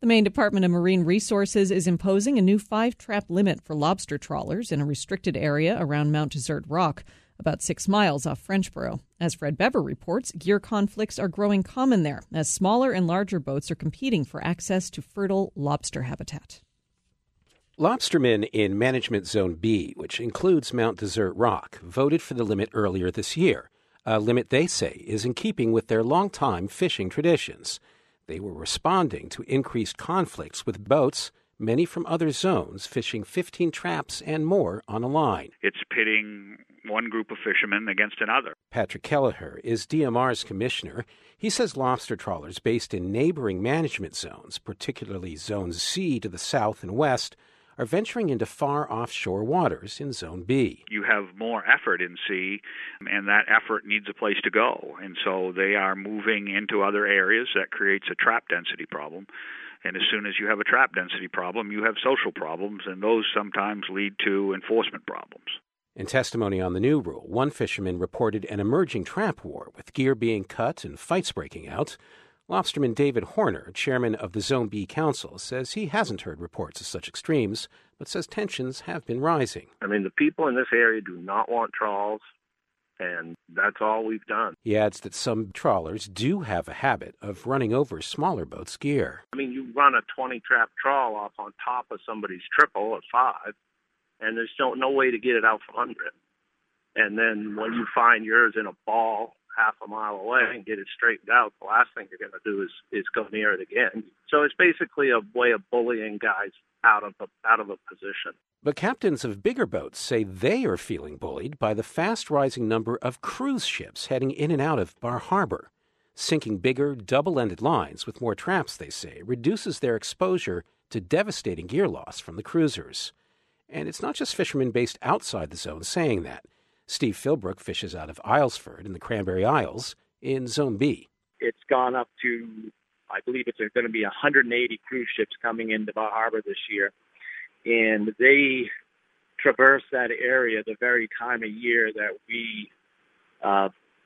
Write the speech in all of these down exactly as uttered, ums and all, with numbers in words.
The Maine Department of Marine Resources is imposing a new five-trap limit for lobster trawlers in a restricted area around Mount Desert Rock, about six miles off Frenchboro. As Fred Bever reports, gear conflicts are growing common there as smaller and larger boats are competing for access to fertile lobster habitat. Lobstermen in Management Zone B, which includes Mount Desert Rock, voted for the limit earlier this year, a limit they say is in keeping with their longtime fishing traditions. They were responding to increased conflicts with boats, many from other zones, fishing fifteen traps and more on a line. It's pitting one group of fishermen against another. Patrick Kelleher is D M R's commissioner. He says lobster trawlers based in neighboring management zones, particularly Zone C to the south and west, are venturing into far offshore waters in Zone B. You have more effort in C, and that effort needs a place to go. And so they are moving into other areas. That creates a trap density problem. And as soon as you have a trap density problem, you have social problems, and those sometimes lead to enforcement problems. In testimony on the new rule, one fisherman reported an emerging trap war with gear being cut and fights breaking out. Lobsterman David Horner, chairman of the Zone B Council, says he hasn't heard reports of such extremes, but says tensions have been rising. I mean, the people in this area do not want trawls, and that's all we've done. He adds that some trawlers do have a habit of running over smaller boats' gear. I mean, you run a twenty-trap trawl off on top of somebody's triple at five, and there's no, no way to get it out from under it. And then when you find yours in a ball half a mile away and get it straightened out, the last thing you're going to do is, is go near it again. So it's basically a way of bullying guys out of a, out of a position. But captains of bigger boats say they are feeling bullied by the fast-rising number of cruise ships heading in and out of Bar Harbor. Sinking bigger, double-ended lines with more traps, they say, reduces their exposure to devastating gear loss from the cruisers. And it's not just fishermen based outside the zone saying that. Steve Philbrook fishes out of Islesford in the Cranberry Isles in Zone B. It's gone up to, I believe it's going to be one hundred eighty cruise ships coming into Bar Harbor this year. And they traverse that area the very time of year that we uh,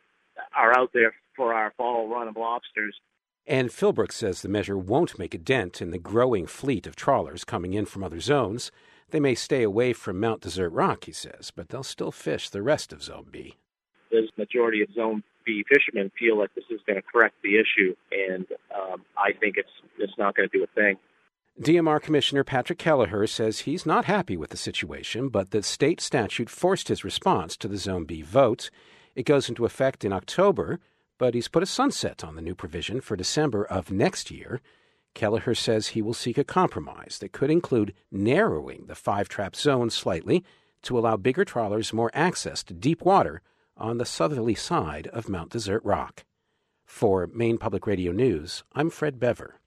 are out there for our fall run of lobsters. And Philbrook says the measure won't make a dent in the growing fleet of trawlers coming in from other zones. They may stay away from Mount Desert Rock, he says, but they'll still fish the rest of Zone B. The majority of Zone B fishermen feel like this is going to correct the issue, and um, I think it's it's not going to do a thing. D M R Commissioner Patrick Kelleher says he's not happy with the situation, but the state statute forced his response to the Zone B vote. It goes into effect in October, but he's put a sunset on the new provision for December of next year. Kelleher says he will seek a compromise that could include narrowing the five-trap zone slightly to allow bigger trawlers more access to deep water on the southerly side of Mount Desert Rock. For Maine Public Radio News, I'm Fred Bever.